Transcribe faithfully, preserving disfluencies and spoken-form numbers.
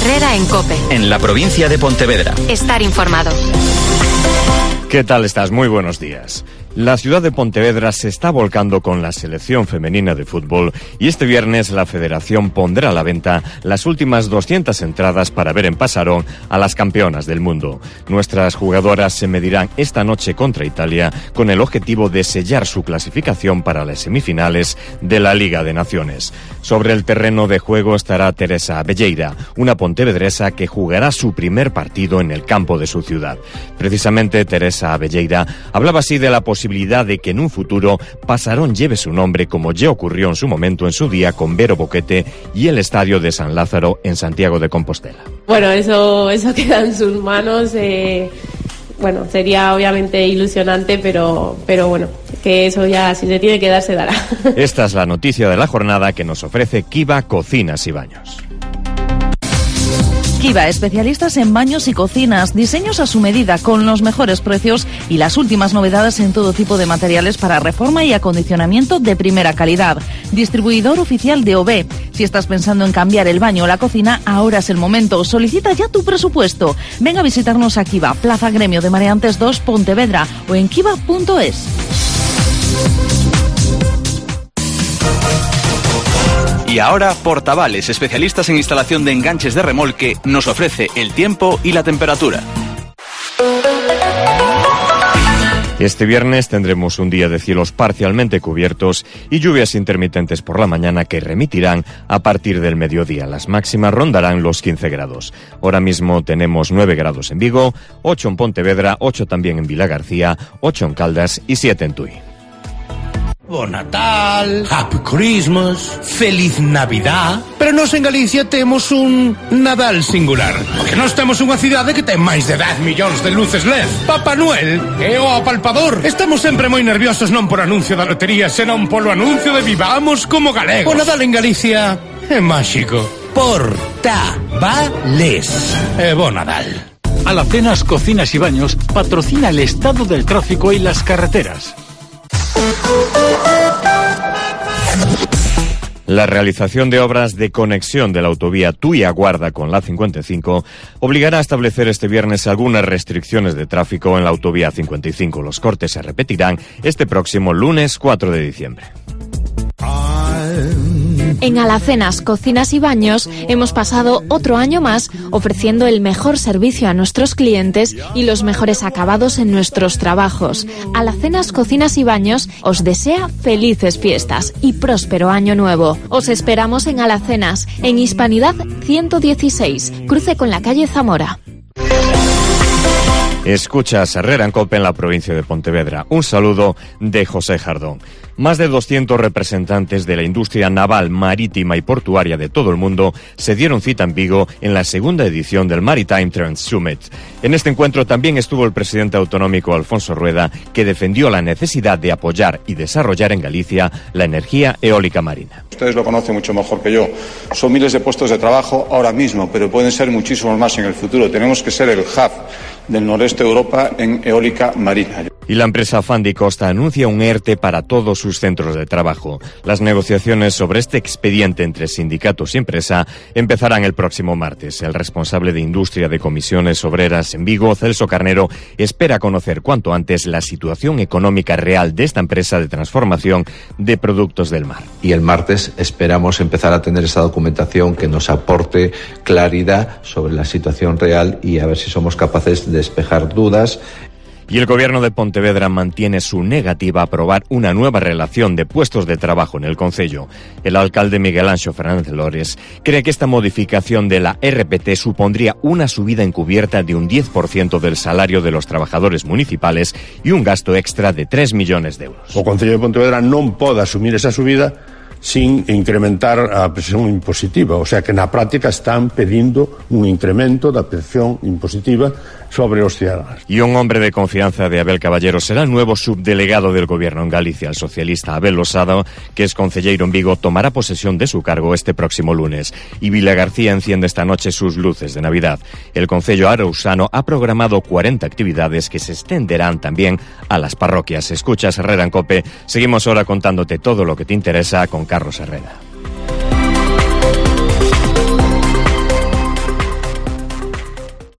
Herrera en COPE. En la provincia de Pontevedra. Estar informado. ¿Qué tal estás? Muy buenos días. La ciudad de Pontevedra se está volcando con la selección femenina de fútbol y este viernes la federación pondrá a la venta las últimas doscientas entradas para ver en Pasarón a las campeonas del mundo. Nuestras jugadoras se medirán esta noche contra Italia con el objetivo de sellar su clasificación para las semifinales de la Liga de Naciones. Sobre el terreno de juego estará Teresa Abelleira, una pontevedresa que jugará su primer partido en el campo de su ciudad. Precisamente Teresa Abelleira hablaba así de la posibilidad posibilidad de que en un futuro Pasarón lleve su nombre, como ya ocurrió en su momento en su día con Vero Boquete y el Estadio de San Lázaro en Santiago de Compostela. Bueno, eso, eso queda en sus manos. Eh, bueno, sería obviamente ilusionante, pero, pero bueno, que eso ya, si se tiene que dar, se dará. Esta es la noticia de la jornada que nos ofrece Kiva Cocinas y Baños. Kiva, especialistas en baños y cocinas, diseños a su medida con los mejores precios y las últimas novedades en todo tipo de materiales para reforma y acondicionamiento de primera calidad. Distribuidor oficial de O B. Si estás pensando en cambiar el baño o la cocina, ahora es el momento. Solicita ya tu presupuesto. Ven a visitarnos a Kiva, Plaza Gremio de Mareantes dos, Pontevedra, o en kiva punto es. Y ahora, Portavales, especialistas en instalación de enganches de remolque, nos ofrece el tiempo y la temperatura. Este viernes tendremos un día de cielos parcialmente cubiertos y lluvias intermitentes por la mañana que remitirán a partir del mediodía. Las máximas rondarán los quince grados. Ahora mismo tenemos nueve grados en Vigo, ocho en Pontevedra, ocho también en Vilagarcía, ocho en Caldas y siete en Tui. Bon Natal, Happy Christmas, Feliz Navidad. Pero nós en Galicia temos un Nadal singular, porque nós temos unha cidade que ten máis de dez millóns de luces L E D. Papá Noel é o apalpador. Estamos sempre moi nerviosos non por anuncio da lotería, senón polo anuncio de vivamos como galegos. O Nadal en Galicia é máxico. Portavales. E bon Nadal. Alacenas Cocinas y Baños patrocina el estado del tráfico y las carreteras. La realización de obras de conexión de la autovía Tui-Aguarda con la cincuenta y cinco obligará a establecer este viernes algunas restricciones de tráfico en la autovía cincuenta y cinco. Los cortes se repetirán este próximo lunes cuatro de diciembre. En Alacenas, Cocinas y Baños hemos pasado otro año más ofreciendo el mejor servicio a nuestros clientes y los mejores acabados en nuestros trabajos. Alacenas, Cocinas y Baños os desea felices fiestas y próspero año nuevo. Os esperamos en Alacenas, en Hispanidad ciento dieciséis, cruce con la calle Zamora. Escuchas Herrera en COPE en la provincia de Pontevedra. Un saludo de José Jardón. Más de doscientos representantes de la industria naval, marítima y portuaria de todo el mundo se dieron cita en Vigo en la segunda edición del Maritime Trends Summit. En este encuentro también estuvo el presidente autonómico Alfonso Rueda, que defendió la necesidad de apoyar y desarrollar en Galicia la energía eólica marina. Ustedes lo conocen mucho mejor que yo. Son miles de puestos de trabajo ahora mismo, pero pueden ser muchísimos más en el futuro. Tenemos que ser el hub del noreste de Europa en eólica marina. Y la empresa Fandi Costa anuncia un ERTE para todos sus centros de trabajo. Las negociaciones sobre este expediente entre sindicatos y empresa empezarán el próximo martes. El responsable de Industria de Comisiones Obreras en Vigo, Celso Carnero, espera conocer cuanto antes la situación económica real de esta empresa de transformación de productos del mar. Y el martes esperamos empezar a tener esa documentación que nos aporte claridad sobre la situación real y a ver si somos capaces de despejar dudas. Y el gobierno de Pontevedra mantiene su negativa a aprobar una nueva relación de puestos de trabajo en el concello. El alcalde Miguel Anxo Fernández Lores cree que esta modificación de la R P T supondría una subida encubierta de un diez por ciento del salario de los trabajadores municipales y un gasto extra de tres millones de euros. O Concello de Pontevedra non pode asumir esa subida sin incrementar a presión impositiva, o sea que na práctica están pedindo un incremento da presión impositiva sobre os ciudadanos. Y un hombre de confianza de Abel Caballero será el nuevo subdelegado del gobierno en Galicia. El socialista Abel Losada, que es concelleiro en Vigo, tomará posesión de su cargo este próximo lunes. Y Vilagarcía enciende esta noche sus luces de Navidad. El concello arousano ha programado cuarenta actividades que se extenderán también a las parroquias. Escuchas Herrera en COPE. Seguimos ahora contándote todo lo que te interesa con Carlos Herrera.